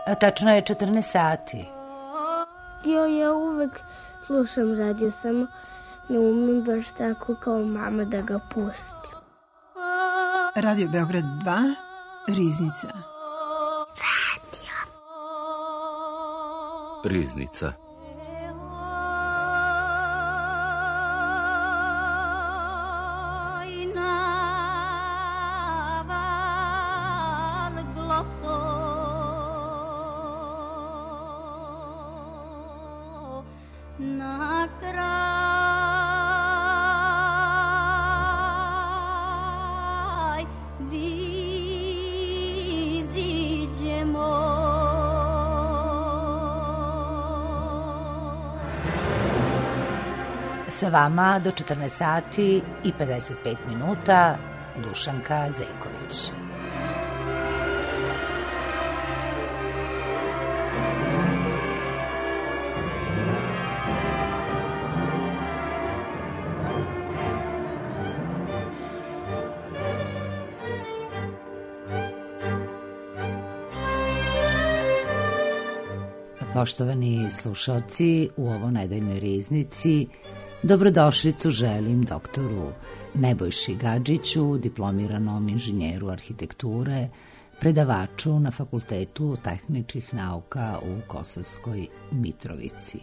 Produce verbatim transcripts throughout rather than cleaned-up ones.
Tačno je četrnaest sati. Jo, ja uvek slušam radio, samo ne umem baš tako kao mama da ga pustim. Radio Beograd dva, Riznica. Radio. Riznica. Sa vama do četrnaest sati i pedeset pet minuta Dušanka Zejković. Poštovani slušalci, u ovo nedeljnoj riznici dobrodošlicu želim doktoru Nebojši Gadžiću, diplomiranom inženjeru arhitekture, predavaču na Fakultetu tehničkih nauka u Kosovskoj Mitrovici.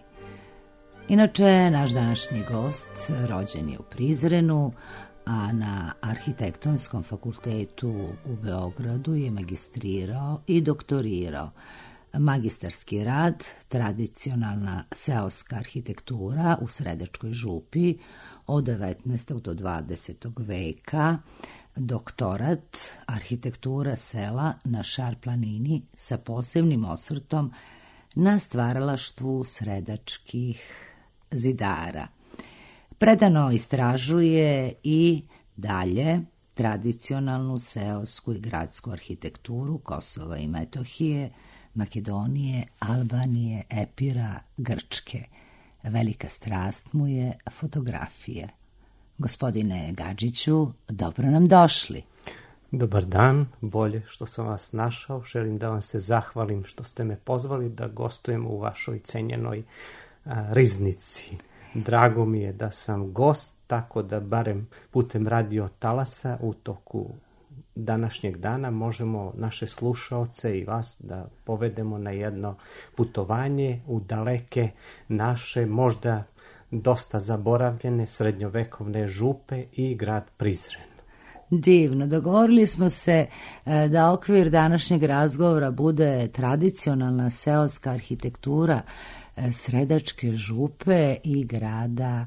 Inače, naš današnji gost rođen je u Prizrenu, a na Arhitektonskom fakultetu u Beogradu je magistrirao i doktorirao. Magistarski rad, tradicionalna seoska arhitektura u Sredačkoj župi od devetnaestog do dvadesetog veka, doktorat, arhitektura sela na Šar planini sa posebnim osvrtom na stvaralaštvu sredačkih zidara. Predano istražuje i dalje tradicionalnu seosku i gradsku arhitekturu Kosova i Metohije, Makedonije, Albanije, Epira, Grčke. Velika strast mu je fotografija. Gospodine Gadžiću, dobro nam došli. Dobar dan, bolje što sam vas našao. Želim da vam se zahvalim što ste me pozvali da gostujem u vašoj cenjenoj a, riznici. Drago mi je da sam gost, tako da barem putem radio talasa u toku današnjeg dana možemo naše slušaoce i vas da povedemo na jedno putovanje u daleke naše, možda dosta zaboravljene srednjovekovne župe i grad Prizren. Divno, dogovorili smo se da okvir današnjeg razgovora bude tradicionalna seoska arhitektura Sredačke župe i grada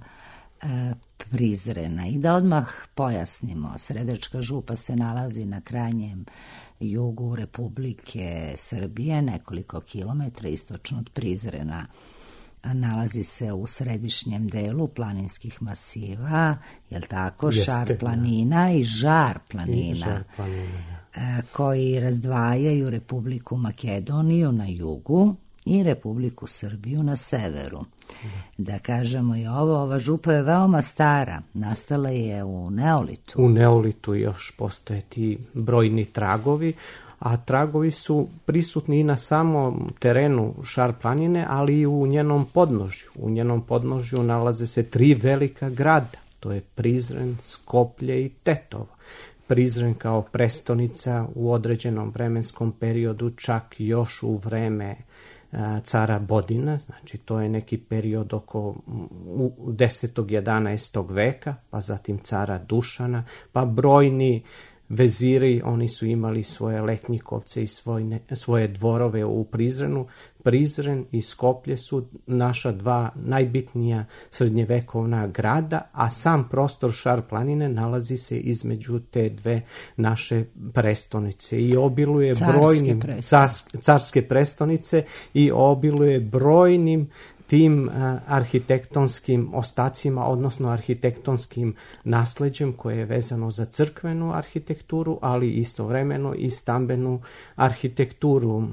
Prizrena. I da odmah pojasnimo, Sredačka župa se nalazi na krajnjem jugu Republike Srbije, nekoliko kilometra istočno od Prizrena. Nalazi se u središnjem delu planinskih masiva, je li tako, Jeste, Šar planina i Žar planina, i žar planina koji razdvajaju Republiku Makedoniju na jugu i Republiku Srbiju na severu. Da kažemo i ovo, ova župa je veoma stara, nastala je u Neolitu. U Neolitu još postoje ti brojni tragovi, a tragovi su prisutni i na samom terenu Šar planine, ali i u njenom podnožju. U njenom podnožju nalaze se tri velika grada, to je Prizren, Skoplje i Tetovo. Prizren kao prestonica u određenom vremenskom periodu, čak još u vreme cara Bodina, znači to je neki period oko desetog jedanaestog veka, pa zatim cara Dušana, pa brojni veziri, oni su imali svoje letnjikovce i svoje, svoje dvorove u Prizrenu. Prizren i Skoplje su naša dva najbitnija srednjevekovna grada, a sam prostor Šar planine nalazi se između te dve naše prestonice i obiluje carske brojnim prestonice. carske prestonice i obiluje brojnim tim a, arhitektonskim ostacima, odnosno arhitektonskim nasleđem koje je vezano za crkvenu arhitekturu, ali istovremeno i stambenu arhitekturu.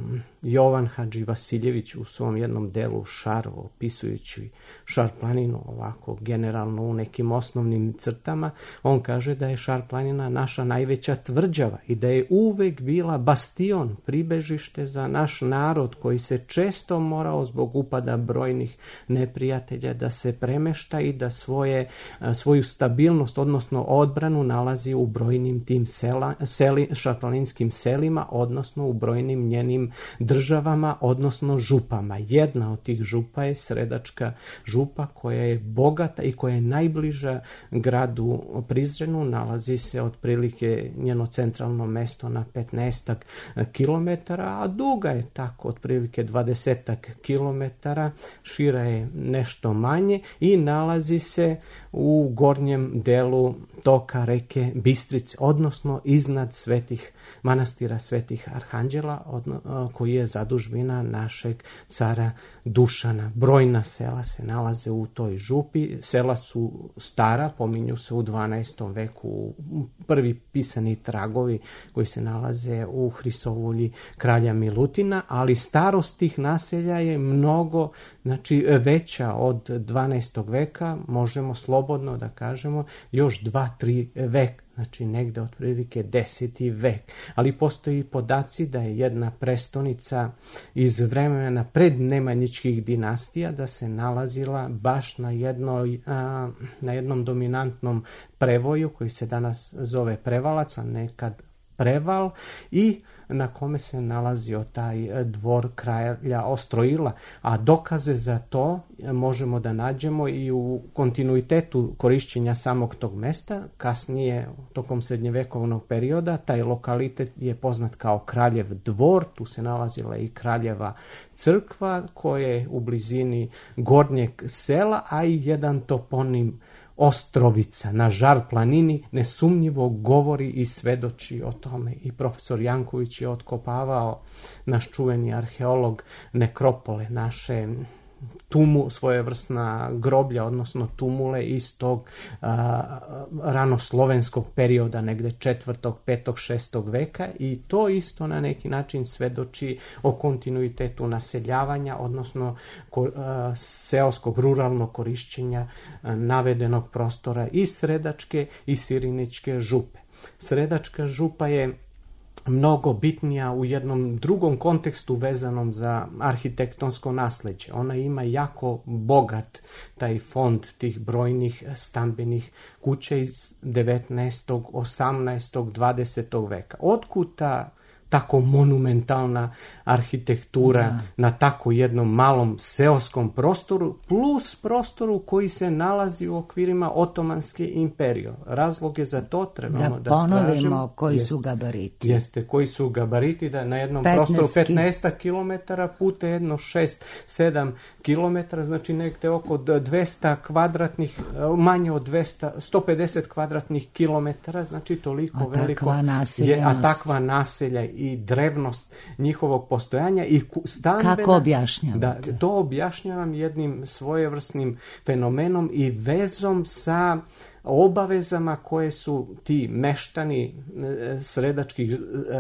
Jovan Hadži Vasiljević u svom jednom delu Šar, opisujući Šar planinu ovako generalno u nekim osnovnim crtama, on kaže da je Šar planina naša najveća tvrđava i da je uvek bila bastion, pribežište za naš narod koji se često morao zbog upada brojnih neprijatelja da se premešta i da svoje, svoju stabilnost, odnosno odbranu nalazi u brojnim tim sela, seli, šarplaninskim selima, odnosno u brojnim njenim državama, odnosno župama. Jedna od tih župa je Sredačka župa koja je bogata i koja je najbliža gradu Prizrenu, nalazi se otprilike njeno centralno mesto na petnaestak kilometara, a duga je tako otprilike dvadesetak kilometara, šira je nešto manje i nalazi se u gornjem delu toka reke Bistrice, odnosno iznad svetih manastira Svetih Arhanđela, odno, koji je zadužbina našeg cara Dušana. Brojna sela se nalaze u toj župi, sela su stara, pominju se u dvanaestom veku, prvi pisani tragovi koji se nalaze u Hrisovulji kralja Milutina, ali starost tih naselja je mnogo, znači veća od dvanaestog veka, možemo slobodno da kažemo još dva, tri veka. Znači negde otprilike deseti vek. Ali postoji podaci da je jedna prestonica iz vremena pred nemanjičkih dinastija da se nalazila baš na, jednoj, a, na jednom dominantnom prevoju koji se danas zove Prevalac, a nekad Preval, i na kome se nalazio taj dvor kralja Ostroila, a dokaze za to možemo da nađemo i u kontinuitetu korišćenja samog tog mesta. Kasnije, tokom srednjevekovnog perioda, taj lokalitet je poznat kao Kraljev dvor, tu se nalazila i Kraljeva crkva koja je u blizini gornjeg sela, a i jedan toponim Ostrovica na Žar planini nesumnjivo govori i svedoči o tome. I profesor Janković je otkopavao, naš čuveni arheolog, nekropole, naše tumu, svojevrsna groblja, odnosno tumule iz tog a, ranoslovenskog perioda, negde četvrtog, petog, šestog veka, i to isto na neki način svedoči o kontinuitetu naseljavanja, odnosno ko, a, seoskog ruralnog korišćenja a, navedenog prostora i Sredačke i Siriničke župe. Sredačka župa je mnogo bitnija u jednom drugom kontekstu vezanom za arhitektonsko nasleđe. Ona ima jako bogat taj fond tih brojnih stambenih kuća iz devetnaestog, osamnaestog, dvadesetog veka. Otkud ta tako monumentalna arhitektura da. Na tako jednom malom seoskom prostoru, plus prostoru koji se nalazi u okvirima Otomanske imperije. Razloge za to trebamo da, da ponovimo tražimo, koji jest, su gabariti. Jeste, koji su gabariti, da na jednom prostoru petnaest kilometara puta jedno šest sedam kilometara, znači nekde oko dvesta kvadratnih, manje od dvesta, sto pedeset kvadratnih kilometara, znači toliko a veliko je, a takva naselja i drevnost njihovog postojanja i stambena. Kako objašnjavate? Da, to objašnjavam jednim svojevrsnim fenomenom i vezom sa obavezama koje su ti meštani sredačkih e,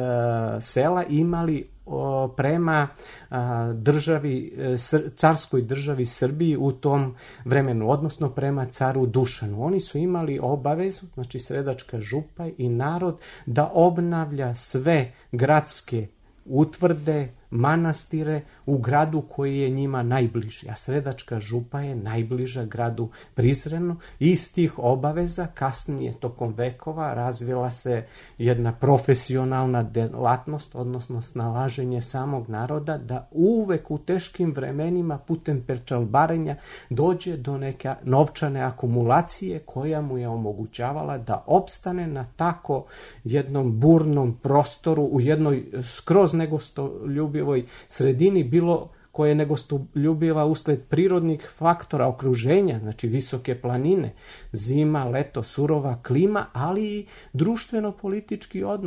sela imali o, prema a, državi, sr, carskoj državi Srbiji u tom vremenu, odnosno prema caru Dušanu. Oni su imali obavezu, znači Sredačka župa i narod, da obnavlja sve gradske utvrde, manastire u gradu koji je njima najbliži, a Sredačka župa je najbliža gradu Prizrenu. Iz tih obaveza kasnije tokom vekova razvila se jedna profesionalna delatnost, odnosno snalaženje samog naroda da uvek u teškim vremenima putem perčalbarenja dođe do neke novčane akumulacije koja mu je omogućavala da opstane na tako jednom burnom prostoru u jednoj skroz negostoljubivoj sredini, bilo koje negostoljubiva usled prirodnih faktora okruženja, znači visoke planine, zima, leto, surova klima, ali i društveno-politički odnosi.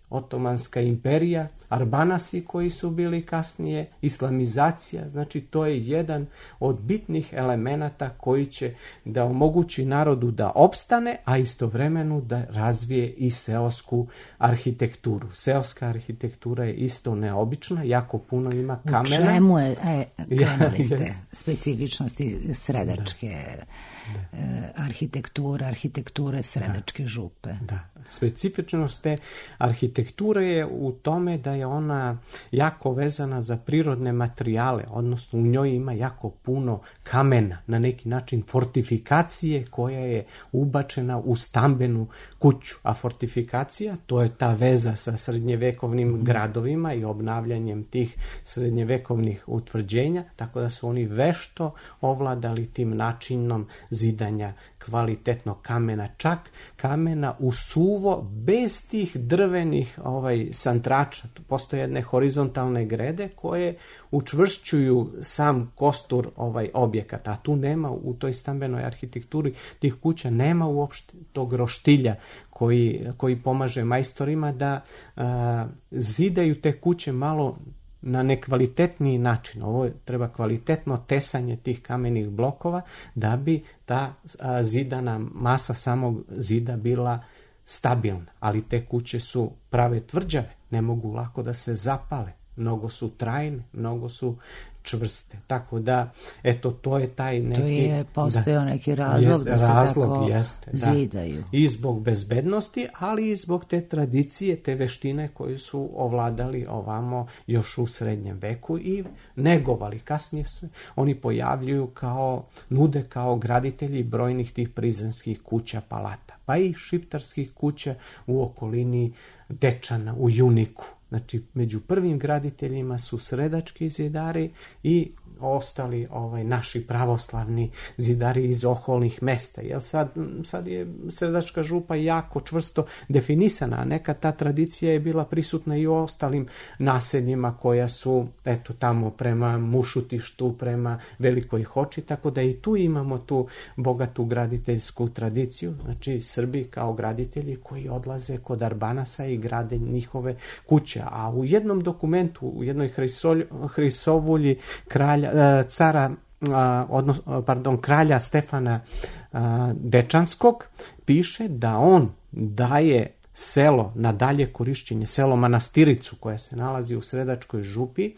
Otomanska imperija, Arbanasi koji su bili kasnije, islamizacija, znači to je jedan od bitnih elemenata koji će da omogući narodu da opstane, a istovremeno da razvije i seosku arhitekturu. Seoska arhitektura je isto neobična, jako puno ima kamena. U čemu je, e, krenuli ste, yes. specifičnosti Sredačke da. Da. arhitekture, arhitekture Sredačke da. župe? Da. Specifičnost te arhitekture je u tome da je ona jako vezana za prirodne materijale, odnosno u njoj ima jako puno kamena, na neki način fortifikacije koja je ubačena u stambenu kuću. A fortifikacija, to je ta veza sa srednjevekovnim mm. gradovima i obnavljanjem tih srednjevekovnih utvrđenja, tako da su oni vešto ovladali tim načinom zidanja kvalitetnog kamena, čak kamena u suvo, bez tih drvenih ovaj, santrača. Postoje jedne horizontalne grede koje učvršćuju sam kostur ovaj, objekata, a tu nema u toj stambenoj arhitekturi tih kuća, nema uopšte tog roštilja koji, koji pomaže majstorima da a, zidaju te kuće malo na nekvalitetniji način. Ovo treba kvalitetno tesanje tih kamenih blokova da bi ta a, zidana masa samog zida bila stabilna. Ali te kuće su prave tvrđave, ne mogu lako da se zapale. Mnogo su trajne, mnogo su čvrste. Tako da, eto, to je taj neki... To je postojao da, neki razlog jeste, da se razlog, tako jeste, zidaju. Da. I zbog bezbednosti, ali i zbog te tradicije, te veštine koje su ovladali ovamo još u srednjem veku i negovali. Kasnije su oni pojavljuju kao, nude kao graditelji brojnih tih prizrenskih kuća, palata, pa i šiptarskih kuća u okolini Dečana, u Juniku. Znači, među prvim graditeljima su sredački zidari i ostali ovaj, naši pravoslavni zidari iz okolnih mesta. Jer sad, sad je Sredačka župa jako čvrsto definisana, a neka ta tradicija je bila prisutna i u ostalim naseljima koja su, eto, tamo prema Mušutištu, prema Velikoj Hoči, tako da i tu imamo tu bogatu graditeljsku tradiciju. Znači, Srbi kao graditelji koji odlaze kod Arbanasa i grade njihove kuće. A u jednom dokumentu, u jednoj Hrisovulji kralja cara, odnosno, pardon, kralja Stefana Dečanskog, piše da on daje selo na dalje korišćenje, selo Manastiricu koja se nalazi u Sredačkoj župi,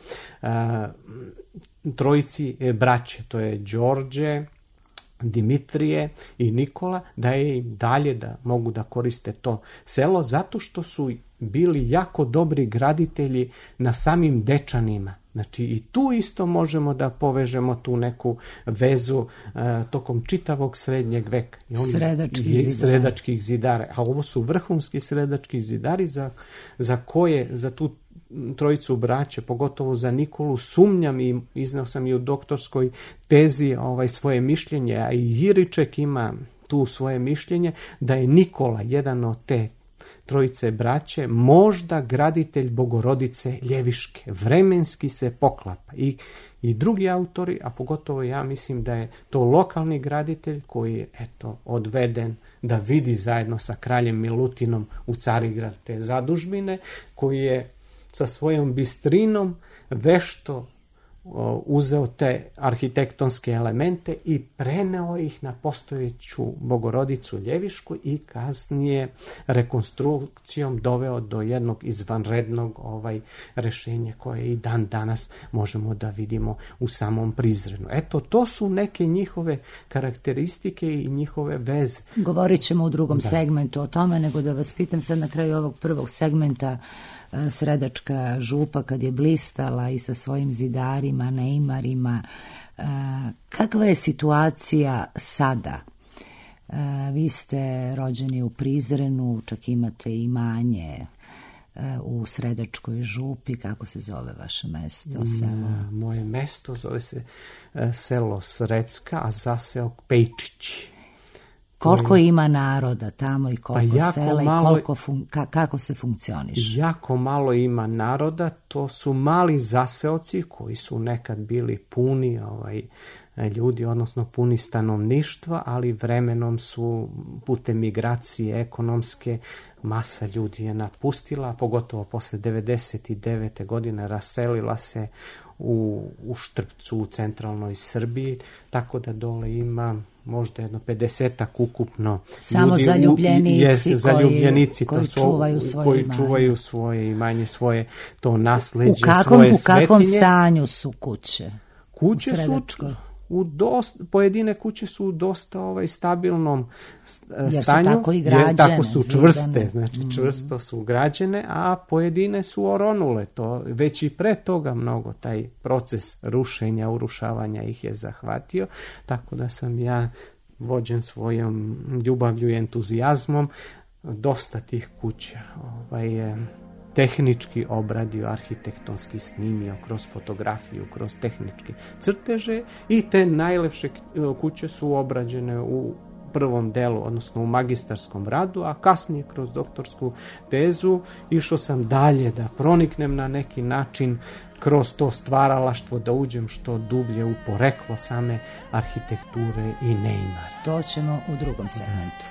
trojici braće, to je Đorđe, Dimitrije i Nikola, da je im dalje da mogu da koriste to selo, zato što su bili jako dobri graditelji na samim Dečanima. Znači i tu isto možemo da povežemo tu neku vezu e, tokom čitavog srednjeg veka. I oni, sredačkih, je, zidara. sredačkih zidara. A ovo su vrhunski sredački zidari za, za koje, za tu trojicu braće, pogotovo za Nikolu, sumnjam i izneo sam i u doktorskoj tezi ovaj, svoje mišljenje, a i Jiriček ima tu svoje mišljenje, da je Nikola jedan od te trojice braće, možda graditelj Bogorodice Ljeviške. Vremenski se poklapa. I, i drugi autori, a pogotovo ja mislim da je to lokalni graditelj koji je eto odveden da vidi zajedno sa kraljem Milutinom u Carigrad te zadužbine, koji je sa svojom bistrinom vešto uzeo te arhitektonske elemente i preneo ih na postojeću Bogorodicu Ljevišku i kasnije rekonstrukcijom doveo do jednog izvanrednog ovaj rešenja koje i dan danas možemo da vidimo u samom Prizrenu. Eto, to su neke njihove karakteristike i njihove veze. Govorit ćemo u drugom da. segmentu o tome, nego da vas pitam sad na kraju ovog prvog segmenta. Sredačka župa kad je blistala i sa svojim zidarima, neimarima, kakva je situacija sada? Vi ste rođeni u Prizrenu, čak imate imanje u Sredačkoj župi. Kako se zove vaše mesto, selo? Moje mesto zove se selo Sredska, a zaseok Pejčići. Koliko ima naroda tamo i koliko pa sela malo, i koliko fun, ka, kako se funkcioniše? Jako malo ima naroda, to su mali zaseoci koji su nekad bili puni ovaj, ljudi, odnosno puni stanovništva, ali vremenom su putem migracije ekonomske masa ljudi je napustila, pogotovo posle devedeset devete godine raselila se u, u Štrpcu, u centralnoj Srbiji, tako da dole ima možda jedno pedesetak ukupno samo ljudi, zaljubljenici, je, zaljubljenici koji, to koji čuvaju svoje koji imanje. čuvaju svoje imanje, svoje to nasleđe, u kakvom, svoje u kakvom svetinje. stanju su kuće? Kuće su u dosta, pojedine kuće su u dosta ovaj stabilnom stanju, jer su tako i građene, jer tako su čvrste, zidane. znači čvrsto su građene, a pojedine su oronule, to već i pre toga mnogo taj proces rušenja, urušavanja ih je zahvatio, tako da sam ja vođen svojom ljubavlju i entuzijazmom dosta tih kuća ovaj, tehnički obradio, arhitektonski snimio kroz fotografiju, kroz tehničke crteže i te najlepše kuće su obrađene u prvom delu, odnosno u magistarskom radu, a kasnije kroz doktorsku tezu išao sam dalje da proniknem na neki način kroz to stvaralaštvo, da uđem što dublje u poreklo same arhitekture i neimara. To ćemo u drugom segmentu.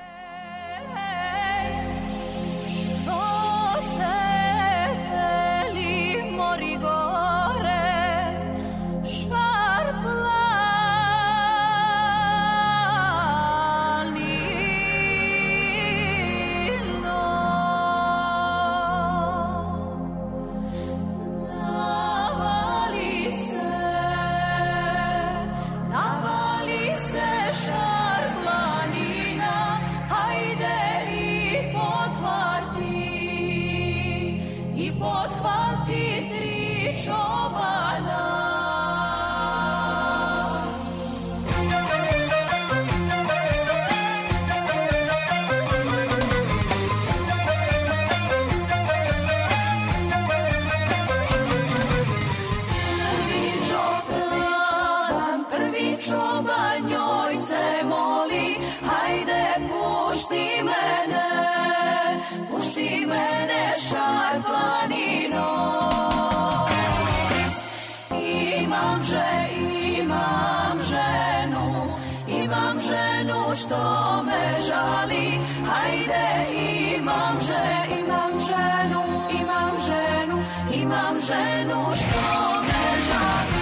Što me žali, hajde, imam ženu, imam ženu, imam ženu, imam ženu, što me žali.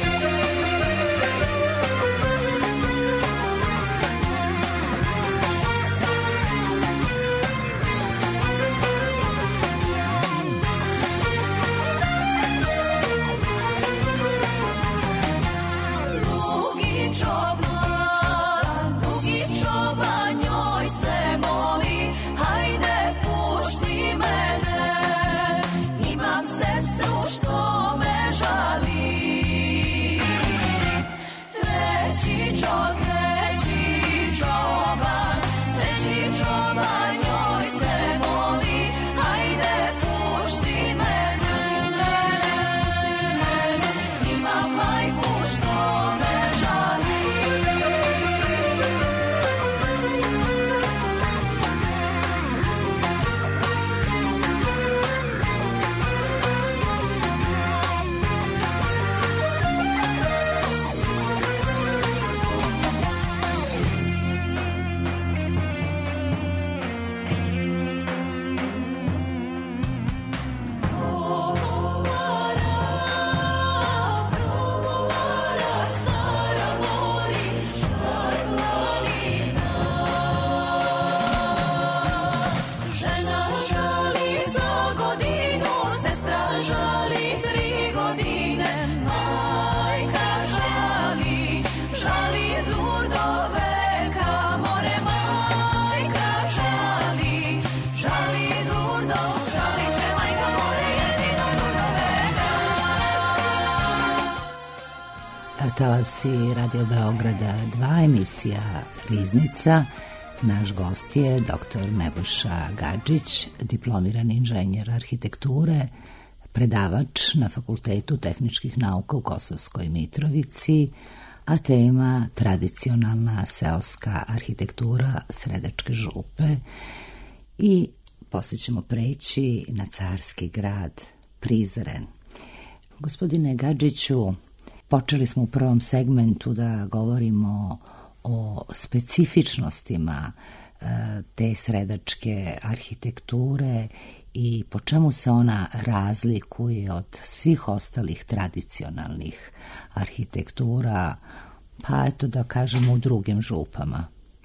Dugi čoban, Talasi Radio Beograda dva, emisija Riznica. Naš gost je doktor Nebojša Gadžić, diplomirani inženjer arhitekture, predavač na Fakultetu tehničkih nauka u Kosovskoj Mitrovici, a tema tradicionalna seoska arhitektura Sredačke župe. I poslije ćemo preći na carski grad Prizren. Gospodine Gadžiću, počeli smo u prvom segmentu da govorimo o specifičnostima te sredačke arhitekture i po čemu se ona razlikuje od svih ostalih tradicionalnih arhitektura, pa eto da kažemo u drugim župama.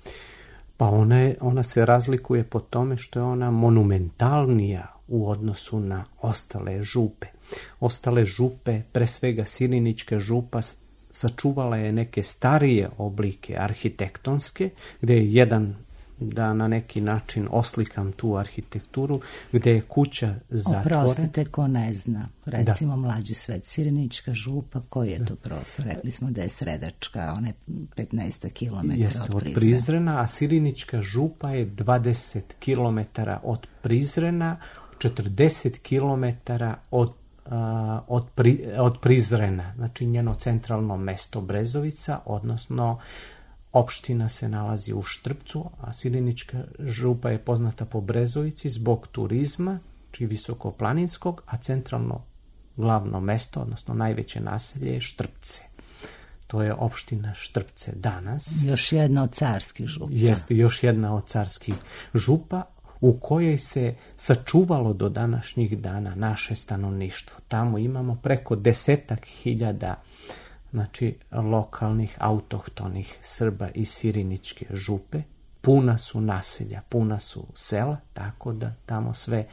Pa ona, je, ona se razlikuje po tome što je ona monumentalnija u odnosu na ostale župe. Ostale župe, pre svega Sirinićka župa, sačuvala je neke starije oblike arhitektonske, gdje je jedan, da na neki način oslikam tu arhitekturu, gdje je kuća zatvorena. Oprostite, ko ne zna, recimo da. Mlađi svet, Sirinićka župa, koji je to prostor? Rekli smo da je sredačka, ona je petnaest kilometara Jeste, od Prizrena. od Prizrena, a Sirinićka župa je dvadeset kilometara od Prizrena, četrdeset kilometara od Od, pri, od Prizrena, znači njeno centralno mesto Brezovica, odnosno opština se nalazi u Štrpcu, a Sirinićka župa je poznata po Brezovici zbog turizma, či visokoplaninskog, a centralno glavno mesto, odnosno najveće naselje je Štrpce. To je opština Štrpce danas. Još jedna od carskih župa. Jeste, još jedna od carskih župa, u kojoj se sačuvalo do današnjih dana naše stanovništvo. Tamo imamo preko desetak hiljada, znači, lokalnih autohtonih Srba iz Sirinićke župe. Puna su naselja, puna su sela, tako da tamo sve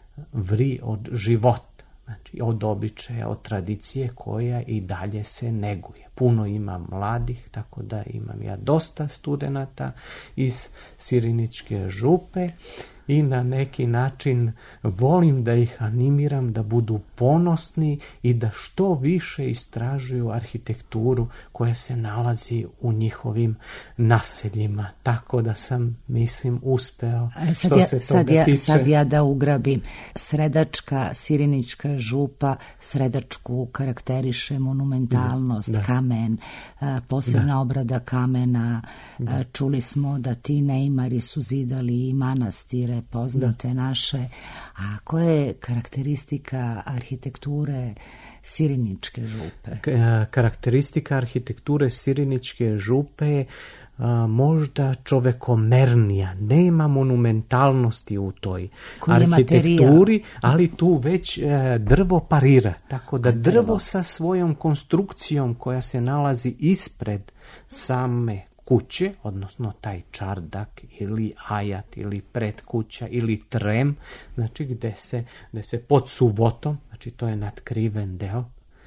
vri od života, znači od običaja, od tradicije koja i dalje se neguje. Puno ima mladih, tako da imam ja dosta studenata iz Sirinićke župe i na neki način volim da ih animiram da budu ponosni i da što više istražuju arhitekturu koja se nalazi u njihovim naseljima. Tako da sam, mislim, uspeo sad što ja, se sad toga ja, tiče. Sad ja da ugrabim. Sredačka, Sirinićka župa, Sredačku karakteriše monumentalnost, da. Kamen, posebna da. obrada kamena. Da. Čuli smo da ti neimari su zidali i manastire poznate da. naše. A koja je karakteristika arhitekture Sirinićke župe? Karakteristika arhitekture Sirinićke župe je a, možda čovekomernija. Nema monumentalnosti u toj koji arhitekturi, ali tu već e, drvo parira. Tako da drvo. drvo sa svojom konstrukcijom koja se nalazi ispred same kuće, odnosno taj čardak ili ajat ili predkuća ili trem, znači gde se, gde se pod suvotom, znači to je natkriven deo,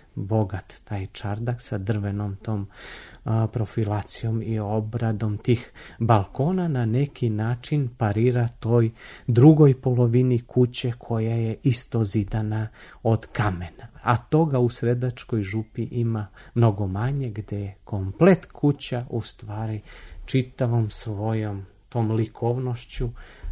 bogat taj čardak sa drvenom tom a, profilacijom i obradom tih balkona na neki način parira toj drugoj polovini kuće koja je isto zidana od kamena. A toga u Sredačkoj župi ima mnogo manje, gde je komplet kuća u stvari čitavom svojom tom likovnošću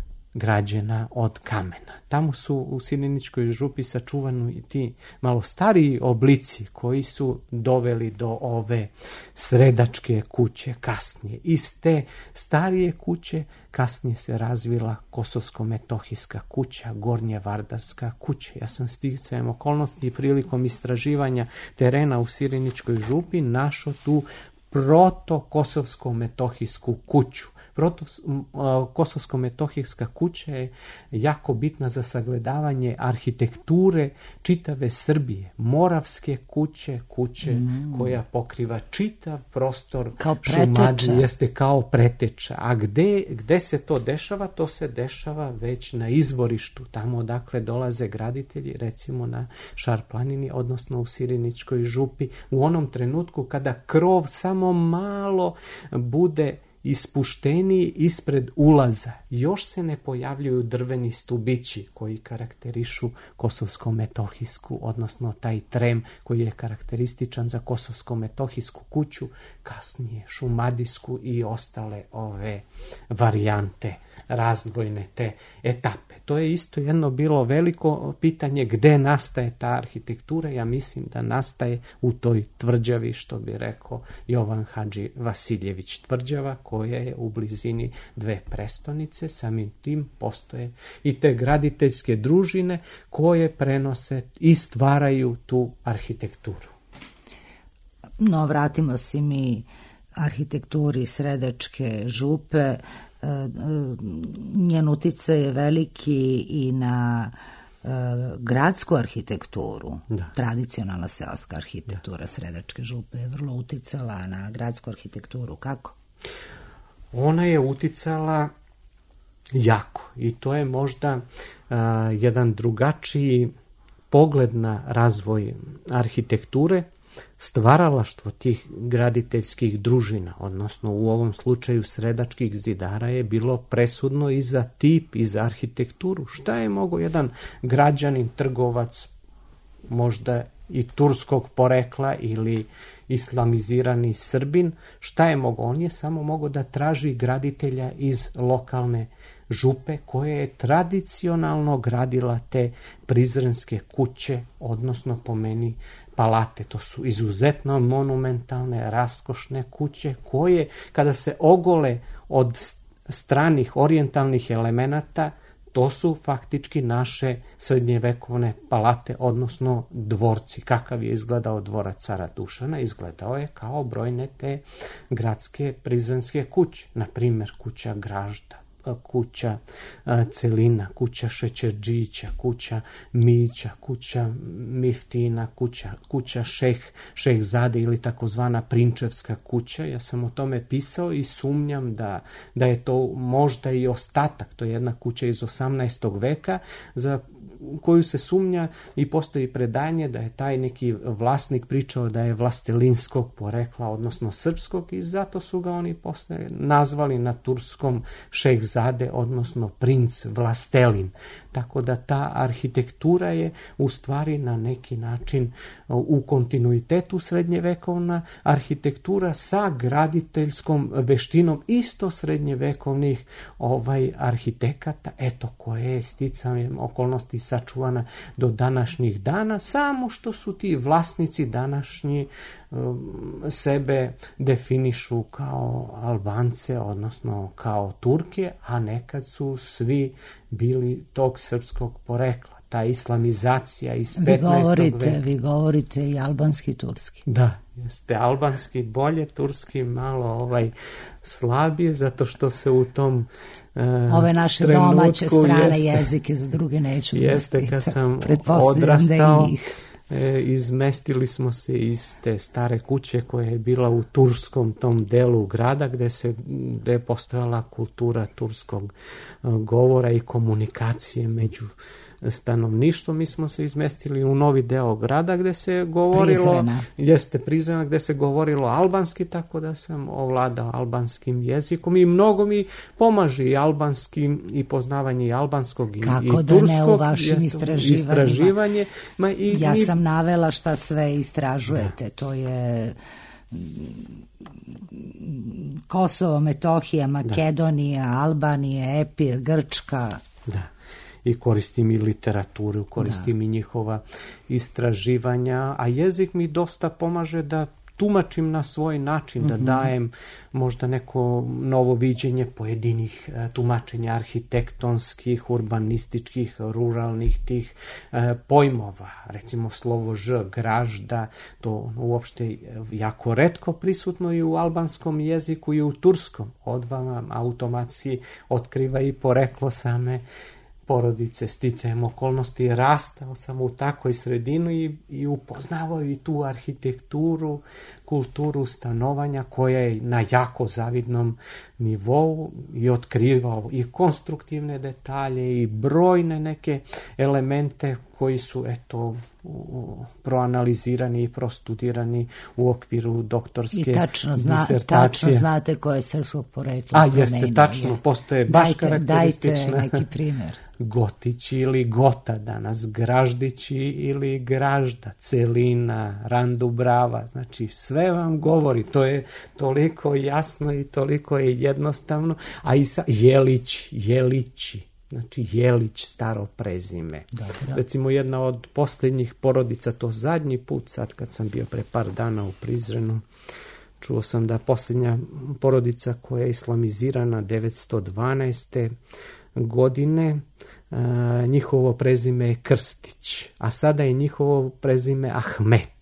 građena od kamena. Tamo su u Sirinićkoj župi sačuvani i ti malo stariji oblici koji su doveli do ove sredačke kuće kasnije. Iz te starije kuće kasnije se razvila Kosovsko-metohijska kuća, Gornje Vardarska kuća. Ja sam sticajem okolnosti prilikom istraživanja terena u Sirinićkoj župi našao tu proto-kosovsko-metohijsku kuću. Kosovsko-metohijska kuća je jako bitna za sagledavanje arhitekture čitave Srbije. Moravske kuće, kuće mm. koja pokriva čitav prostor Šumadije, jeste kao preteča. A gde, gde se to dešava? To se dešava već na izvorištu, tamo odakle dolaze graditelji, recimo na Šar-planini, odnosno u Sirinićkoj župi, u onom trenutku kada krov samo malo bude ispušteniji ispred ulaza. Još se ne pojavljuju drveni stubići koji karakterišu Kosovsko-metohijsku, odnosno taj trem koji je karakterističan za Kosovsko-metohijsku kuću, kasnije šumadijsku i ostale ove varijante, razdvojne te etape. To je isto jedno bilo veliko pitanje gde nastaje ta arhitektura. Ja mislim da nastaje u toj tvrđavi, što bi rekao Jovan Hadži Vasiljević, tvrđava koja je u blizini dve prestonice. Samim tim postoje i te graditeljske družine koje prenose i stvaraju tu arhitekturu. No, vratimo se mi arhitekturi Sredačke župe. Njen uticaj je veliki i na gradsku arhitekturu. Da. Tradicionalna seoska arhitektura da. Sredačke župe je vrlo uticala na gradsku arhitekturu. Kako? Ona je uticala jako i to je možda uh, jedan drugačiji pogled na razvoj arhitekture, stvaralaštvo tih graditeljskih družina, odnosno u ovom slučaju Sredačkih zidara je bilo presudno i za tip i za arhitekturu. Šta je mogao jedan građanin, trgovac, možda i turskog porekla ili islamizirani Srbin, šta je mogao? On je samo mogao da traži graditelja iz lokalne župe koja je tradicionalno gradila te prizrenske kuće, odnosno po meni palate. To su izuzetno monumentalne, raskošne kuće koje kada se ogole od stranih orijentalnih elemenata, to su faktički naše srednjevekovne palate, odnosno dvorci. Kakav je izgledao dvorac cara Dušana? Izgledao je kao brojne te gradske prizrenske kuće. Na primjer, kuća Gražda, kuća Celina, kuća Šećerdžića, kuća Mića, kuća Miftina, kuća, kuća Šeh, Šehzade ili takozvana Prinčevska kuća. Ja sam o tome pisao i sumnjam da, da je to možda i ostatak. To je jedna kuća iz osamnaestog veka za koju se sumnja i postoji predanje da je taj neki vlasnik pričao da je vlastelinskog porekla, odnosno srpskog, i zato su ga oni posle nazvali na turskom Šehzade, odnosno princ Vlastelin. Tako da ta arhitektura je u stvari na neki način u kontinuitetu srednjevekovna arhitektura sa graditeljskom veštinom isto srednjevekovnih ovaj arhitekata, eto, koje je sticajem okolnosti sačuvana do današnjih dana, samo što su ti vlasnici današnji um, sebe definišu kao Albance, odnosno kao Turke, a nekad su svi bili tog srpskog porekla. Ta islamizacija iz petnaestog Vi govorite, veka. vi govorite i albanski, turski. Da, jeste albanski bolje, turski malo ovaj slabije, zato što se u tom uh, ove naše trenutku, domaće strane jeste, jezike, za druge neću da jeste, kad sam pretpostavljam odrastao, da i njih. E, izmestili smo se iz te stare kuće koja je bila u turskom tom delu grada gde, se, gde je postojala kultura turskog uh, govora i komunikacije među stanovništvo. Mi smo se izmestili u novi deo grada gde se govorilo, Prizrena. jeste Prizrena, gde se govorilo albanski, tako da sam ovladao albanskim jezikom i mnogo mi pomaže i albanski i poznavanje i albanskog i, Kako i da turskog. ne u vašim jeste, istraživanjima? Istraživanje. Ma i, ja mi... sam navela šta sve istražujete. Da. To je Kosovo, Metohija, Makedonija, da. Albanija, Epir, Grčka. Da. I koristim i literaturu, koristim da. i njihova istraživanja, a jezik mi dosta pomaže da tumačim na svoj način, da mm-hmm. dajem možda neko novo viđenje pojedinih e, tumačenja arhitektonskih, urbanističkih, ruralnih tih e, pojmova. Recimo slovo ž, gražda, to uopšte jako retko prisutno i u albanskom jeziku i u turskom. Odvama automatski otkriva i poreklo same porodice, sticajem okolnosti, rastao sam u takvoj sredinu i, i upoznavao i tu arhitekturu, kulturu stanovanja koja je na jako zavidnom nivou i otkrivao i konstruktivne detalje i brojne neke elemente koji su eto proanalizirani i prostudirani u okviru doktorske I tačno, zna, disertacije. tačno znate koje je srpskog porekla. A jeste, tačno, je. postoje baš dajte, karakteristične. Dajte neki primjer. Gotići ili Gota danas, Graždići ili Gražda, Celina, Randubrava, znači sve vam govori, to je toliko jasno i toliko je jednostavno, a i sa Jelić, Jelići, znači Jelić, staro prezime. Dobro. Recimo jedna od posljednjih porodica, to zadnji put, sad kad sam bio pre par dana u Prizrenu, čuo sam da posljednja porodica koja je islamizirana devetsto dvanaeste godine, njihovo prezime je Krstić, a sada je njihovo prezime Ahmeti.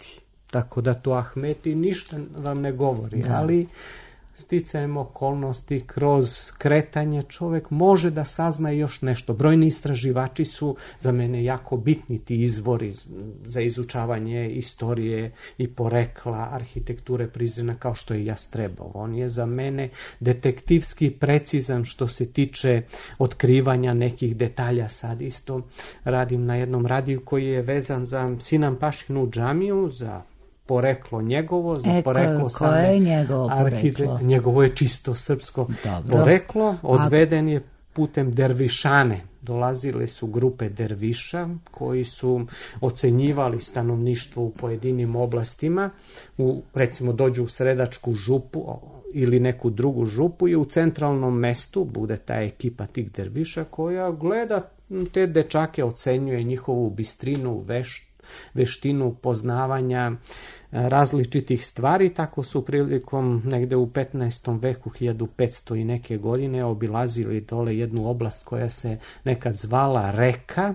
Tako da to Ahmeti ništa vam ne govori, da. Ali sticajem okolnosti, kroz kretanje čovjek može da sazna još nešto. Brojni istraživači su za mene jako bitni ti izvori za izučavanje istorije i porekla arhitekture Prizrena, kao što je Jastrebov. On je za mene detektivski precizan što se tiče otkrivanja nekih detalja. Sad isto radim na jednom radiju koji je vezan za Sinan Pašinu džamiju, za poreklo njegovo, za e, poreklo ko, koje je njegovo poreklo? Njegovo je čisto srpsko Dobro. poreklo. Odveden je putem dervišane. Dolazile su grupe derviša koji su ocenjivali stanovništvo u pojedinim oblastima. U, recimo dođu u Sredačku župu ili neku drugu župu i u centralnom mestu bude ta ekipa tih derviša koja gleda te dečake, ocenjuje njihovu bistrinu, vešt, veštinu poznavanja različitih stvari. Tako su prilikom negde u petnaestom veku, hiljadu petsto i neke godine, obilazili dole jednu oblast koja se nekad zvala Reka,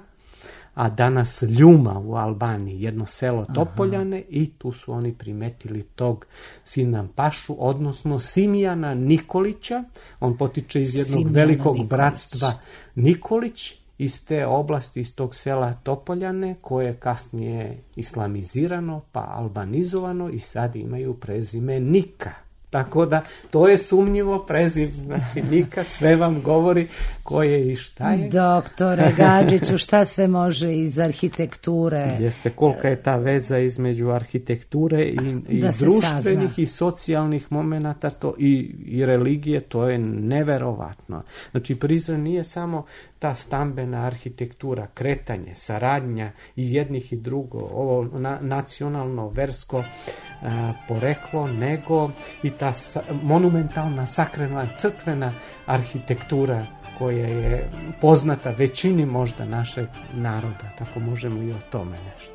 a danas Ljuma u Albaniji, jedno selo Topoljane. Aha. I tu su oni primetili tog Sinan Pašu, odnosno Simijana Nikolića. On potiče iz jednog Simijana velikog Nikolić. bratstva Nikolić, iz te oblasti, iz tog sela Topoljane, koje je kasnije islamizirano pa albanizovano i sad imaju prezime Nika. Tako da to je sumnjivo prezime, znači Nika sve vam govori ko je i šta je. Doktore Gadžiću, šta sve može iz arhitekture? Jeste, kolika je ta veza između arhitekture i, i društvenih sazna. i socijalnih momenata to i, i religije, to je neverovatno. Znači Prizren nije samo ta stambena arhitektura, kretanje, saradnja i jednih i drugo, ovo na, nacionalno, versko a, poreklo, nego i ta sa, monumentalna, sakralna, crkvena arhitektura koja je poznata većini možda našeg naroda. Tako možemo i o tome nešto.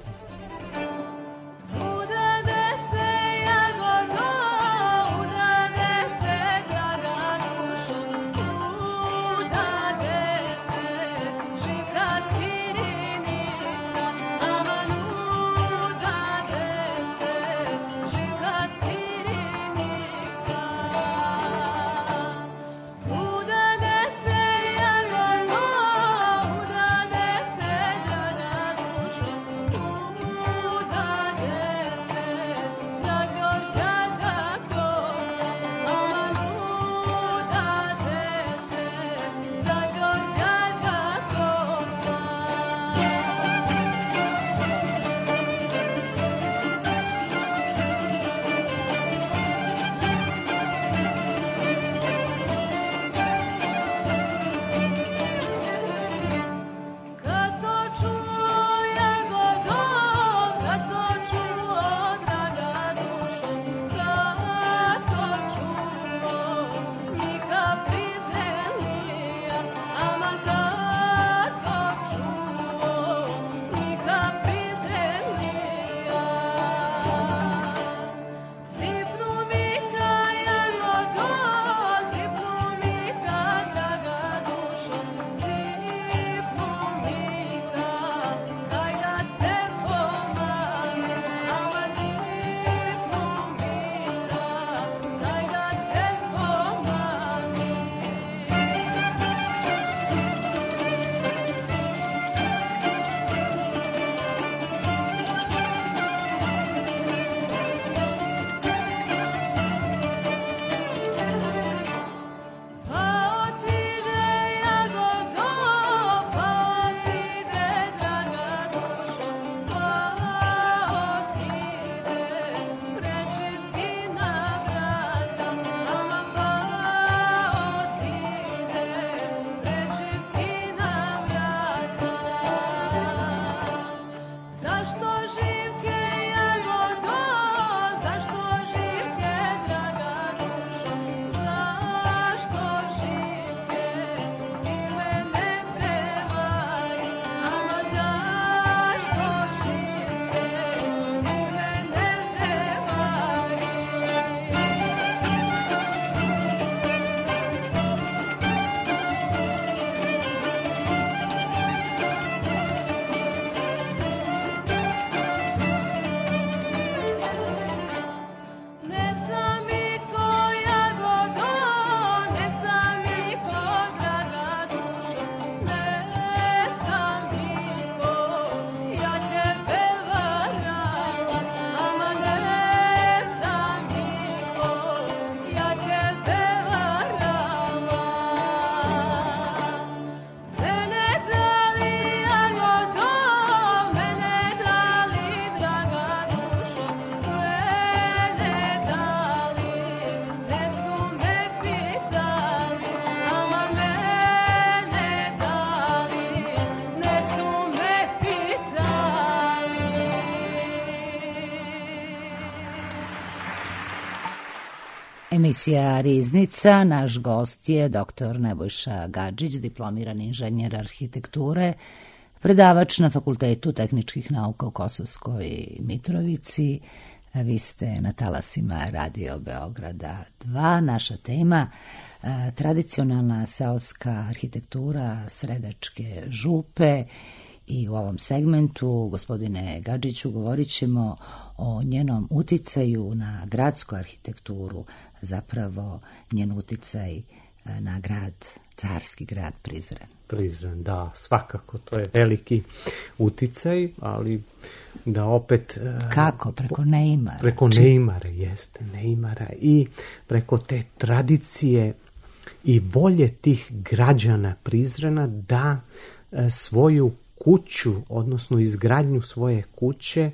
Emisija Riznica, naš gost je doktor Nebojša Gadžić, diplomirani inženjer arhitekture, predavač na Fakultetu tehničkih nauka u Kosovskoj Mitrovici. Vi ste na talasima Radio Beograda dva. Naša tema tradicionalna seoska arhitektura Sredačke župe. I u ovom segmentu, gospodine Gadžiću, govorit ćemo o njenom uticaju na gradsku arhitekturu, zapravo njen uticaj na grad, carski grad Prizren. Prizren, da, svakako, to je veliki uticaj, ali da opet... Kako? Preko neimara? Preko Či... neimara, jeste, neimara i preko te tradicije i volje tih građana Prizrena da svoju kuću, odnosno izgradnju svoje kuće,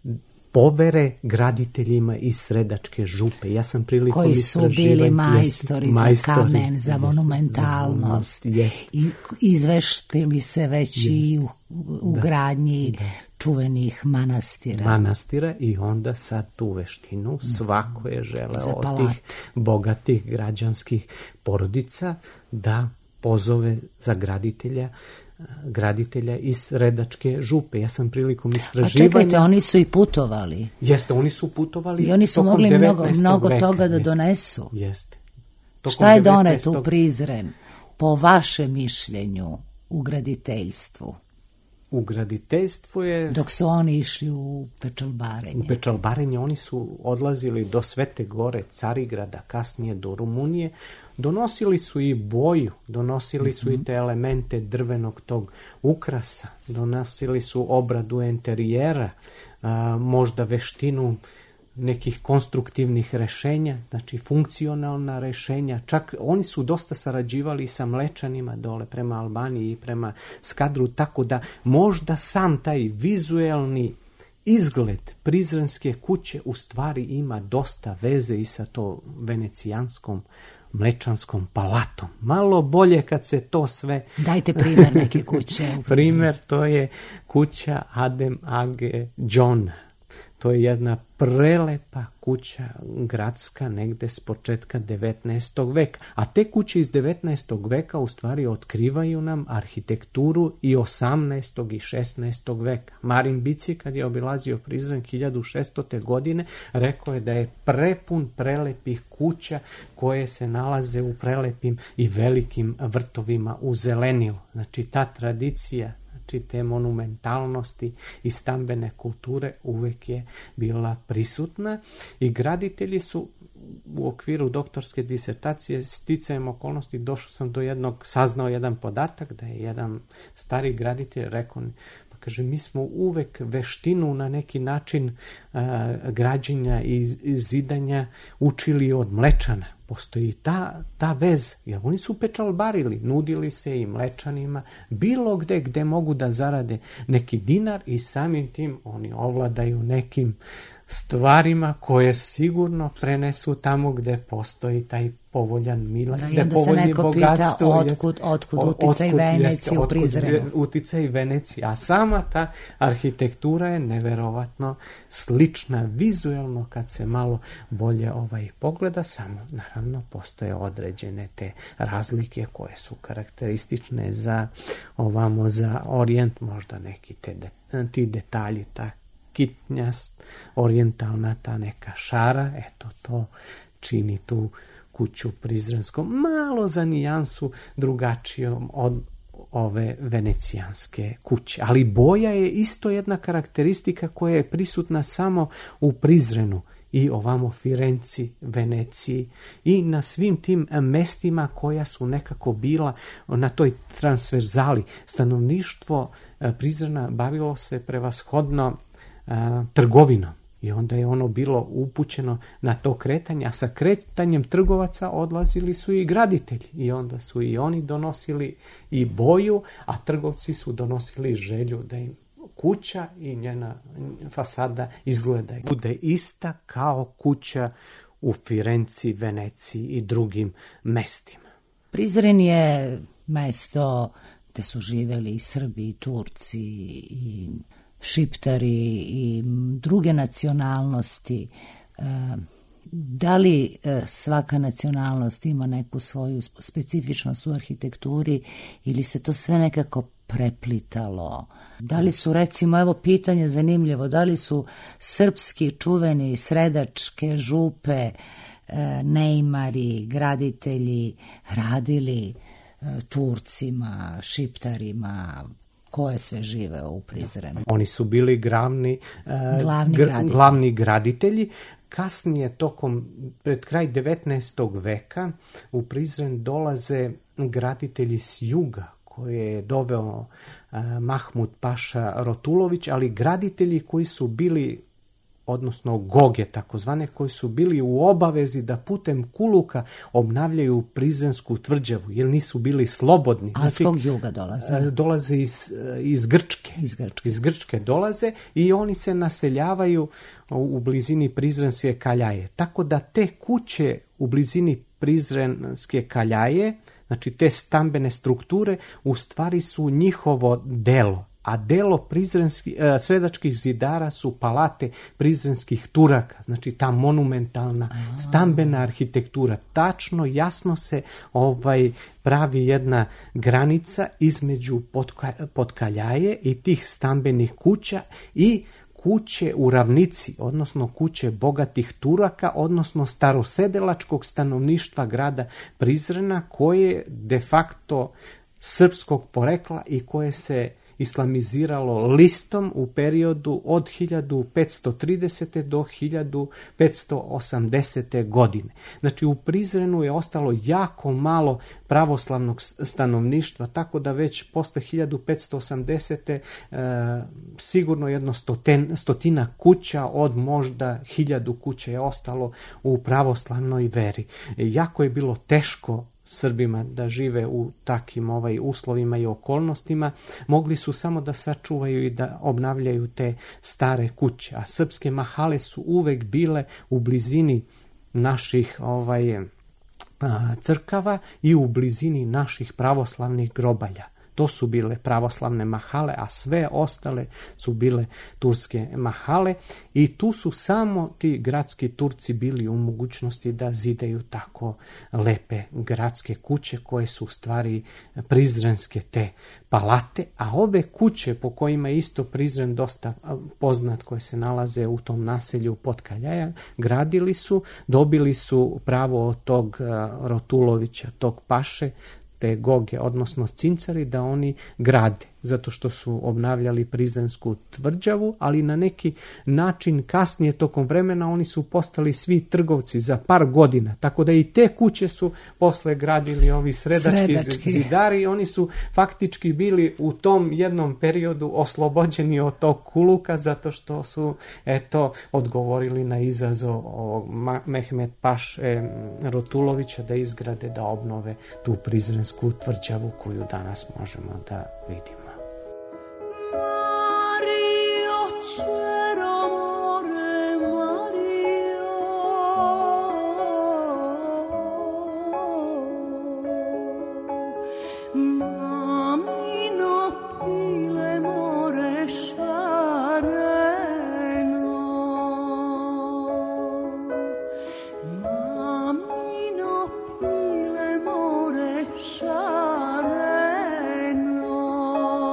povere graditeljima iz Sredačke župe. Ja sam prilikom koji su bili majstori jes, za majstori, kamen, za monumentalnost. Jest. I izveštili se već jest. i u, u da. gradnji da. čuvenih manastira. Manastira i onda sad tu veštinu svako je želeo od tih bogatih građanskih porodica da pozove za graditelja graditelja iz Sredačke župe. Ja sam prilikom istraživanja... A čekajte, oni su i putovali. Jeste, oni su putovali. I oni su mogli mnogo, mnogo veka. toga da donesu. Jeste. Tokom Šta je doneto u Prizren, po vašem mišljenju, u graditeljstvu? U graditeljstvu je... Dok su oni išli u Pečalbarenje. U Pečalbarenje oni su odlazili do Svete Gore, Carigrada, kasnije do Rumunije. Donosili su i boju, donosili mm-hmm. su i te elemente drvenog tog ukrasa, donosili su obradu enterijera, a, možda veštinu nekih konstruktivnih rešenja, znači funkcionalna rešenja. Čak oni su dosta sarađivali sa Mlečanima dole prema Albaniji i prema Skadru, tako da možda sam taj vizuelni izgled Prizrenske kuće u stvari ima dosta veze i sa to venecijanskom Mlečanskom palatom. Malo bolje kad se to sve... Dajte primjer neke kuće. Primjer, to je kuća Adem Age Johna. To je jedna prelepa kuća gradska negde s početka devetnaestog veka. A te kuće iz devetnaestog veka u stvari otkrivaju nam arhitekturu i osamnaestog i šesnaestog veka. Marin Bici, kad je obilazio Prizren hiljadu šeststote godine, rekao je da je prepun prelepih kuća koje se nalaze u prelepim i velikim vrtovima u zelenilu. Znači ta tradicija, te monumentalnosti i stambene kulture uvek je bila prisutna i graditelji su u okviru doktorske disertacije sticajem okolnosti došao sam do jednog, saznao jedan podatak da je jedan stari graditelj rekao, pa kaže, mi smo uvek veštinu na neki način a, građenja i, i zidanja učili od Mlečana. Postoji ta, ta vez, jer oni su pečalbarili, nudili se i Mlečanima, bilo gde gde mogu da zarade neki dinar i samim tim oni ovladaju nekim stvarima koje sigurno prenesu tamo gde postoji taj povoljan milan, da, gde povoljni bogatstvo. Otkud, otkud uticaj Venecije u Prizrenu. Uticaj Venecije, a sama ta arhitektura je neverovatno slična vizuelno kad se malo bolje ovaj pogleda, samo naravno postoje određene te razlike koje su karakteristične za ovamo za Orijent, možda neki te de, ti detalji, ta kitnjast, orijentalna ta neka šara, eto to čini tu kuću prizrenskom malo za nijansu drugačijom od ove venecijanske kuće. Ali boja je isto jedna karakteristika koja je prisutna samo u Prizrenu i ovamo Firenci, Veneciji i na svim tim mestima koja su nekako bila na toj transverzali. Stanovništvo Prizrena bavilo se prevashodno a, trgovinom. I onda je ono bilo upućeno na to kretanje, a sa kretanjem trgovaca odlazili su i graditelji. I onda su i oni donosili i boju, a trgovci su donosili želju da im kuća i njena fasada izgleda bude ista kao kuća u Firenci, Veneciji i drugim mestima. Prizren je mesto gde su živeli i Srbi, i Turci, i Šiptari i druge nacionalnosti. Da li e, svaka nacionalnost ima neku svoju specifičnost u arhitekturi ili se to sve nekako preplitalo? Da li su, recimo, evo pitanje zanimljivo, da li su srpski čuveni sredačke župe, e, neimari, graditelji radili e, Turcima, Šiptarima, koje sve žive u Prizrenu? Oni su bili glavni, e, glavni, gr, graditelji. glavni graditelji. Kasnije, tokom, pred kraj devetnaestog veka, u Prizren dolaze graditelji s juga, koje je doveo uh, Mahmud Paša Rotulović, ali graditelji koji su bili, odnosno goge takozvane, koji su bili u obavezi da putem kuluka obnavljaju prizrensku tvrđavu, jer nisu bili slobodni. A s kog juga dolaze? Uh, dolaze iz, iz Grčke. Iz Grčke. Iz Grčke dolaze i oni se naseljavaju u blizini Prizrenske Kaljaje. Tako da te kuće u blizini Prizrenske Kaljaje, znači te stambene strukture, u stvari su njihovo delo. A delo prizrenski, eh, sredačkih zidara su palate prizrenskih Turaka, znači ta monumentalna Aha. stambena arhitektura. Tačno, jasno se ovaj pravi jedna granica između Podka, Podkaljaje i tih stambenih kuća i kuće u ravnici, odnosno kuće bogatih Turaka, odnosno starosedelačkog stanovništva grada Prizrena, koje de facto srpskog porekla i koje se islamiziralo listom u periodu od hiljadu petsto tridesete do hiljadu petsto osamdesete godine. Znači u Prizrenu je ostalo jako malo pravoslavnog stanovništva, tako da već posle hiljadu petsto osamdesete e, sigurno jedno stoten, stotina kuća od možda hiljadu kuća je ostalo u pravoslavnoj veri. E, jako je bilo teško Srbima da žive u takim ovaj uslovima i okolnostima. Mogli su samo da sačuvaju i da obnavljaju te stare kuće, a srpske mahale su uvek bile u blizini naših ovaj a, crkava i u blizini naših pravoslavnih grobalja. To su bile pravoslavne mahale, a sve ostale su bile turske mahale i tu su samo ti gradski Turci bili u mogućnosti da zidaju tako lepe gradske kuće koje su u stvari prizrenske te palate, a ove kuće po kojima je isto Prizren dosta poznat, koje se nalaze u tom naselju Podkaljaja, gradili su, dobili su pravo od tog Rotulovića, tog paše, te goge, odnosno cincari, da oni grade, zato što su obnavljali prizrensku tvrđavu, ali na neki način kasnije tokom vremena oni su postali svi trgovci za par godina, tako da i te kuće su posle gradili ovi sredački, sredački. zidari i oni su faktički bili u tom jednom periodu oslobođeni od tog kuluka, zato što su eto odgovorili na izazov ovog Mehmet Paše Rotulovića da izgrade, da obnove tu prizrensku tvrđavu koju danas možemo da vidimo. Šareno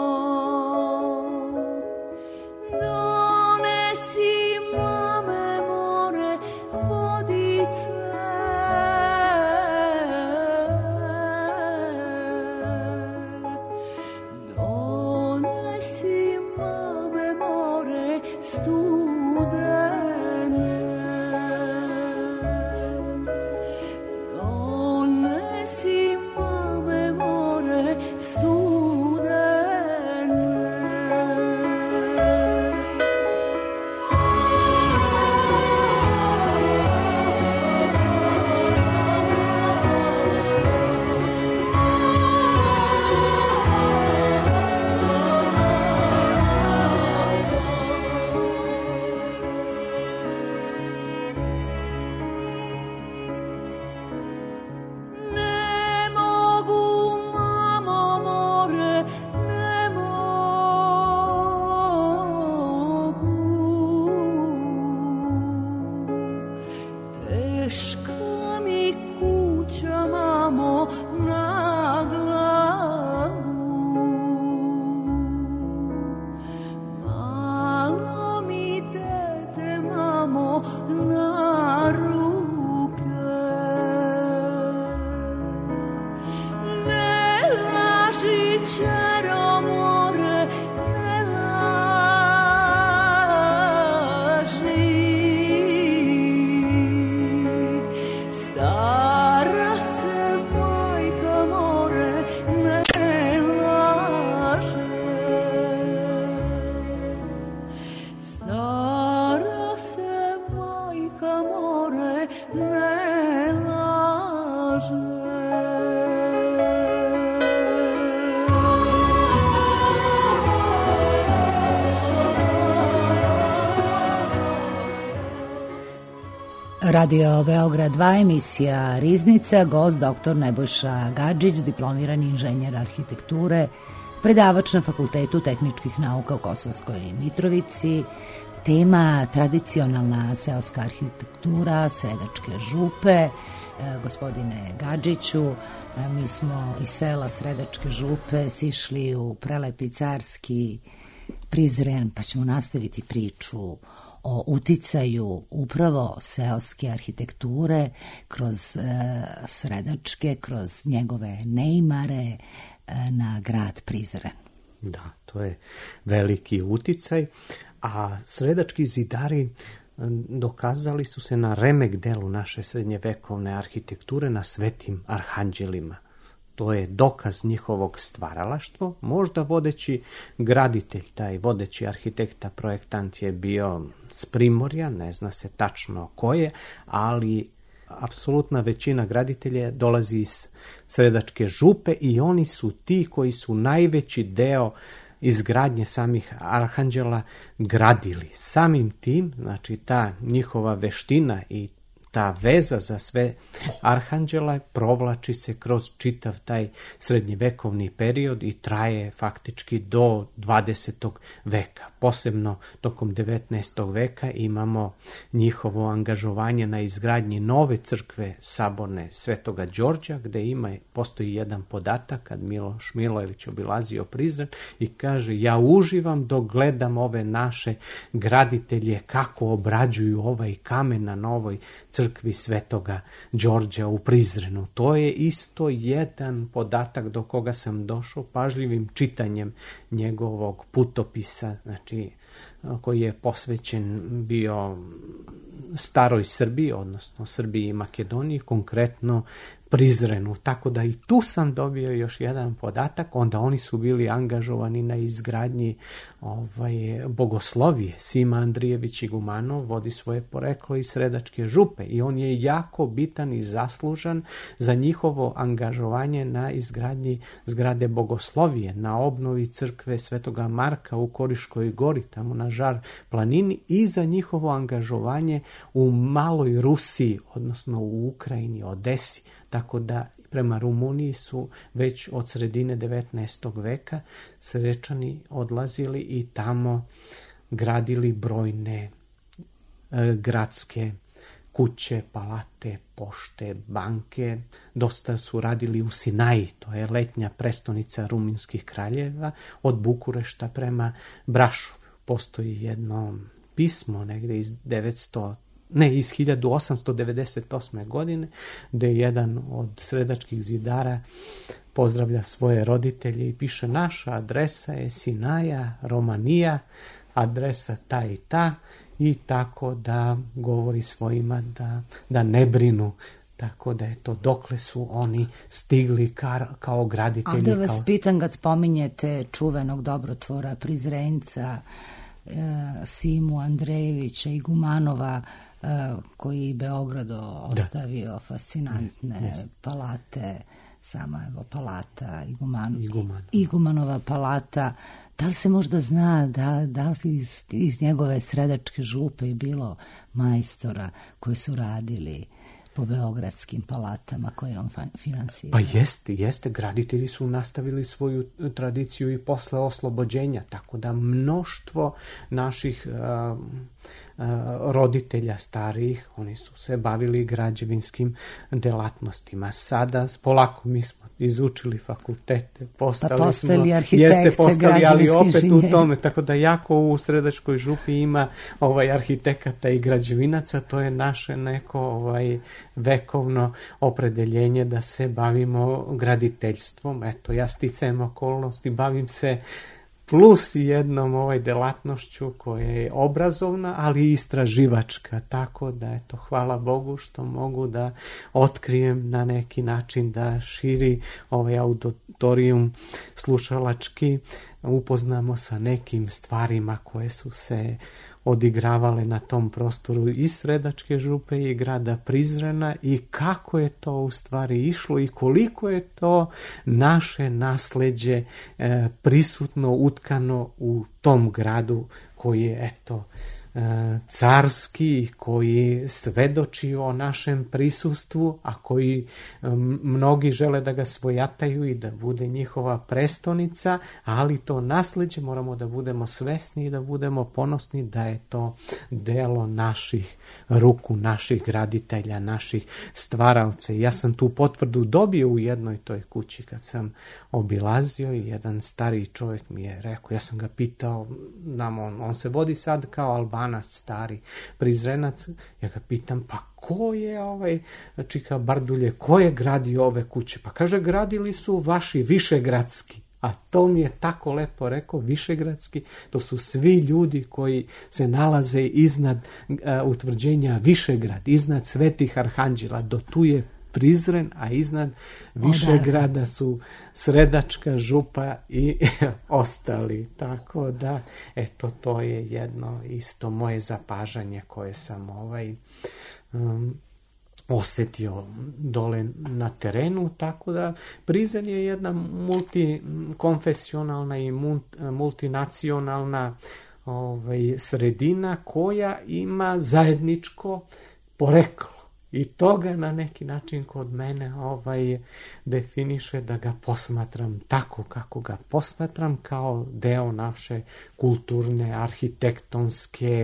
Radio Beograd dva, emisija Riznica, gost doktor Nebojša Gadžić, diplomirani inženjer arhitekture, predavač na Fakultetu tehničkih nauka u Kosovskoj Mitrovici. Tema tradicionalna seoska arhitektura Sredačke župe. E, gospodine Gadžiću, e, mi smo iz sela Sredačke župe sišli u prelepi carski Prizren, pa ćemo nastaviti priču o uticaju upravo seoske arhitekture kroz e, Sredačke, kroz njegove neimare e, na grad Prizren. Da, to je veliki uticaj, a sredački zidari dokazali su se na remek delu naše srednjevekovne arhitekture na Svetim Arhanđelima. To je dokaz njihovog stvaralaštva. Možda vodeći graditelj, taj vodeći arhitekta, projektant je bio s Primorja, ne zna se tačno ko je, ali apsolutna većina graditelja dolazi iz Sredačke župe i oni su ti koji su najveći deo izgradnje samih arhanđela gradili. Samim tim, znači ta njihova veština i ta veza za sve arhanđela provlači se kroz čitav taj srednjevekovni period i traje faktički do dvadesetog veka. Posebno tokom devetnaestog veka imamo njihovo angažovanje na izgradnji nove crkve saborne Svetoga Đorđa, gde ima, postoji jedan podatak kad Miloš Milojević obilazio Prizren i kaže: ja uživam dok gledam ove naše graditelje kako obrađuju ovaj kamen na novoj crkvi Svetoga Đorđa u Prizrenu. To je isto jedan podatak do koga sam došao pažljivim čitanjem njegovog putopisa, znači koji je posvećen bio staroj Srbiji, odnosno Srbiji i Makedoniji, konkretno Prizrenu. Tako da i tu sam dobio još jedan podatak. Onda oni su bili angažovani na izgradnji ovaj, bogoslovije. Sima Andrijević Igumanov vodi svoje poreklo iz Sredačke župe i on je jako bitan i zaslužan za njihovo angažovanje na izgradnji zgrade bogoslovije, na obnovi crkve Svetoga Marka u Koriškoj gori, tamo na Žar planini, i za njihovo angažovanje u Maloj Rusiji, odnosno u Ukrajini, Odesi. Tako da prema Rumuniji su već od sredine devetnaestog veka Srečani odlazili i tamo gradili brojne e, gradske kuće, palate, pošte, banke. Dosta su radili u Sinaji, to je letnja prestonica rumunskih kraljeva, od Bukurešta prema Brašovu. Postoji jedno pismo negde iz devetsto ne, iz hiljadu osamsto devedeset osme. godine, gde jedan od sredačkih zidara pozdravlja svoje roditelje i piše: naša adresa je Sinaja, Romanija, adresa ta i ta, i tako da govori svojima da, da ne brinu. Tako da je to dokle su oni stigli kar, kao graditelji. A da vas kao... pitam, kad spominjete čuvenog dobrotvora Prizrenca, e, Simu Andrejevića i Gumanova, koji Beogradu ostavio da. fascinantne yes. palate, sama evo palata Iguman, Iguman. Igumanova palata. Da li se možda zna da, da li iz, iz njegove Sredačke župe je bilo majstora koji su radili po beogradskim palatama koje on finansira? Pa jeste, jeste. Graditelji su nastavili svoju tradiciju i posle oslobođenja, tako da mnoštvo naših uh, roditelja starijih, oni su se bavili građevinskim delatnostima. Sada polako mi smo izučili fakultete, postali, pa postali smo, arhitekte, jeste postali, ali opet inženjeri. U tome, tako da jako u Sredačkoj župi ima ovaj arhitekata i građevinaca, to je naše neko ovaj vekovno opredeljenje da se bavimo graditeljstvom. Eto, ja sticajem okolnosti bavim se plus jednom ovaj delatnošću koja je obrazovna, ali i istraživačka, tako da eto, hvala Bogu što mogu da otkrijem na neki način, da širi ovaj auditorijum slušalački, upoznamo sa nekim stvarima koje su se odigravale na tom prostoru i Sredačke župe i grada Prizrena i kako je to u stvari išlo i koliko je to naše nasleđe e, prisutno, utkano u tom gradu koji je eto carski, koji svedoči o našem prisustvu, a koji mnogi žele da ga svojataju i da bude njihova prestonica, ali to nasleđe moramo da budemo svesni i da budemo ponosni da je to delo naših ruku, naših graditelja, naših stvaraoca. Ja sam tu potvrdu dobio u jednoj toj kući kad sam obilazio i jedan stariji čovjek mi je rekao, ja sam ga pitao, nam on, on se vodi sad kao Albanac, stari Prizrenac, ja ga pitam, pa ko je ovaj Čika Bardulje, ko je gradio ove kuće? Pa kaže, gradili su vaši višegradski. A to mi je tako lepo rekao, višegradski, to su svi ljudi koji se nalaze iznad uh, utvrđenja Višegrad, iznad Svetih Arhanđela, do tu je Prizren, a iznad Višegrada su Sredačka župa i ostali. Tako da, eto, to je jedno isto moje zapažanje koje sam ovaj um, osetio dole na terenu, tako da Prizren je jedna multikonfesionalna i multinacionalna ovaj, sredina koja ima zajedničko poreklo. I to ga na neki način kod mene ovaj, definiše da ga posmatram tako kako ga posmatram, kao deo naše kulturne, arhitektonske,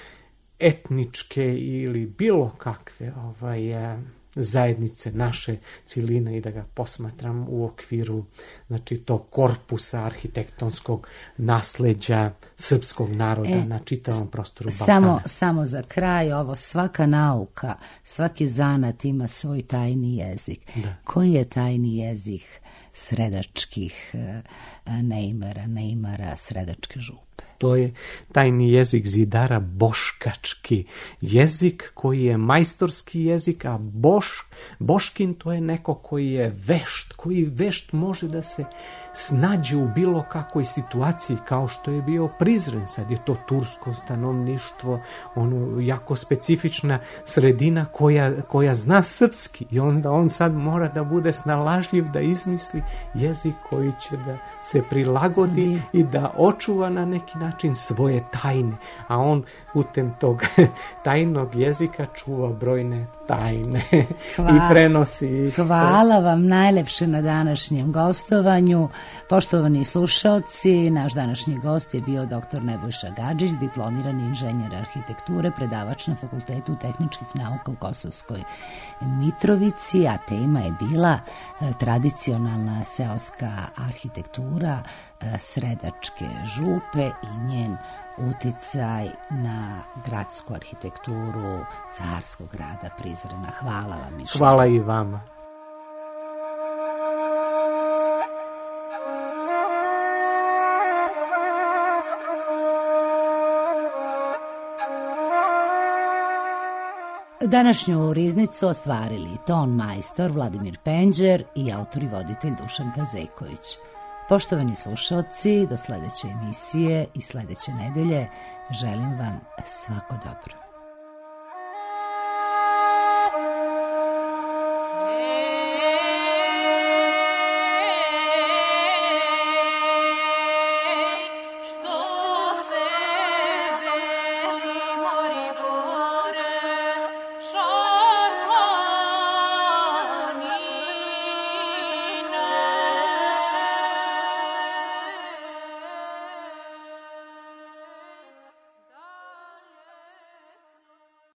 etničke ili bilo kakve ovaj, zajednice naše ciline i da ga posmatram u okviru, znači, tog korpusa arhitektonskog nasleđa srpskog naroda e, na čitavom prostoru Balkana. Samo, samo za kraj, ovo, svaka nauka, svaki zanat ima svoj tajni jezik. Da. Koji je tajni jezik sredačkih neimara, neimara Sredačke župe? To je tajni jezik zidara, boškački jezik koji je majstorski jezik, a boš, boškin to je neko koji je vešt, koji vešt može da se snađe u bilo kakvoj situaciji, kao što je bio Prizren. Sad je to tursko stanovništvo, ono jako specifična sredina koja, koja zna srpski i onda on sad mora da bude snalažljiv da izmisli jezik koji će da se prilagodi i da očuva na neki način svoje tajne, a on putem tog tajnog jezika čuva brojne tajne Hvala. i prenosi. Hvala vam najlepše na današnjem gostovanju. Poštovani slušaoci, naš današnji gost je bio doktor Nebojša Gadžić, diplomirani inženjer arhitekture, predavač na Fakultetu tehničkih nauka u Kosovskoj Mitrovici, a tema je bila tradicionalna seoska arhitektura Sredačke župe i njen uticaj na gradsku arhitekturu carskog grada Prizrena. Hvala vam. Hvala i vama. Današnju riznicu ostvarili ton majstor Vladimir Penđer i autor i voditelj Dušan Kazejković. Poštovani slušalci, do sledeće emisije i sledeće nedelje želim vam svako dobro.